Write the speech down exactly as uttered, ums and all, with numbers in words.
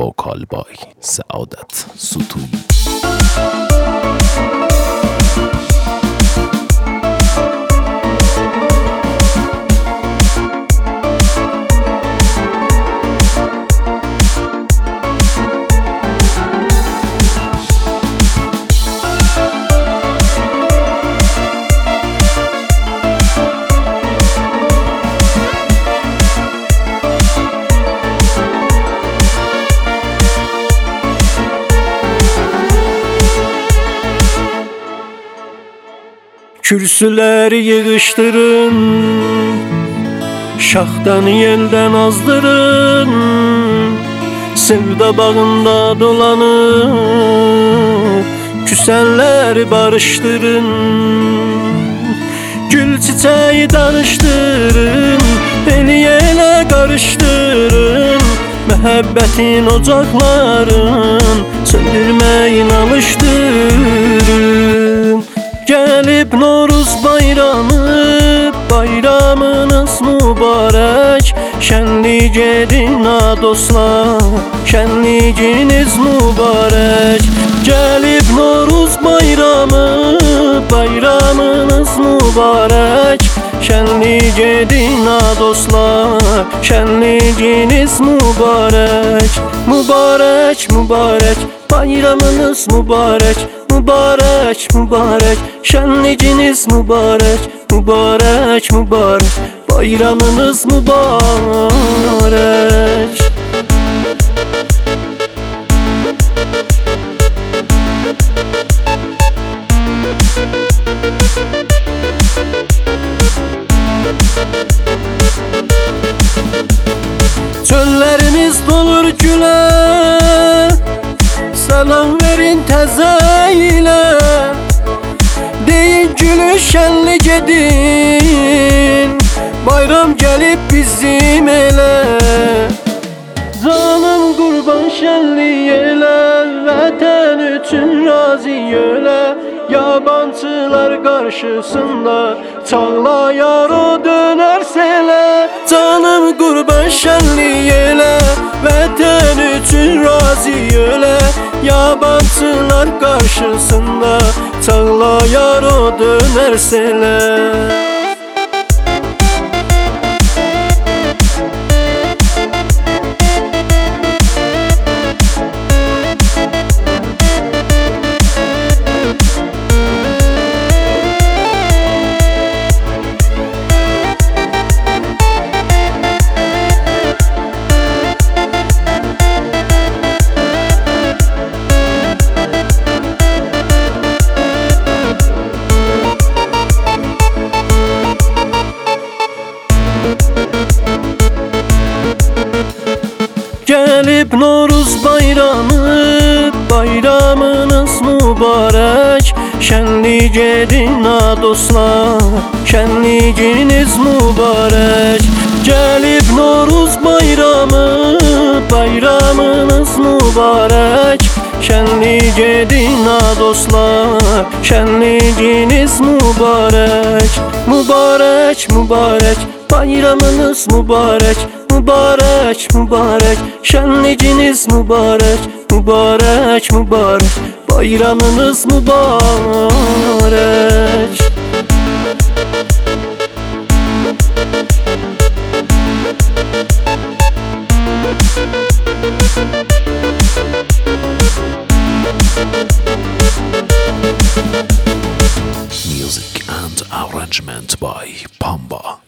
Vocal by Saadet Sütun. Kürsüleri yığıştırın, şahdan yelden azdırın, sevda bağında dolanıp küsenleri barıştırın. Gül çiçeği danıştırın, eli ele karıştırın, məhəbbətin ocaqların söndürməyin alıştırın. Gelip Noruz bayramı, bayramınız mübarek. Şenlik edin ha dostlar, şenliğiniz mübarek. Gelip Noruz bayramı, bayramınız mübarek. Şenlik edin ha dostlar, şenliğiniz mübarek. Mübarek, mübarek, bayramınız mübarek. Mübarek, mübarek, şenliciniz mübarek. Mübarek, mübarek, bayramınız mübarek. Çölleriniz dolur güle, selam verin təzə ilə. Deyin gülü şenlik edin, bayram gelip bizim ele. Canım kurban şenlik ele, vətən üçün razı ölə. Yabancılar karşısında çağlayar o dönerse ele. Canım kurban şenlik ele, vətən üçün razı ölə. Yabancılar karşısında çağlayar o dönerseler. Gelip Noruz bayramı, bayramınız mübarek. Şenlik edin ha dostlar, şenliğiniz mübarek. Gelip Noruz bayramı, bayramınız mübarek. Şenlik edin ha dostlar, şenliğiniz mübarek. Mübarek, mübarek, bayramınız mübarek. Mübarek, mübarek, şenliciniz mübarek. Mübarek, mübarek, bayramınız mübarek. Music and arrangement by Pamba.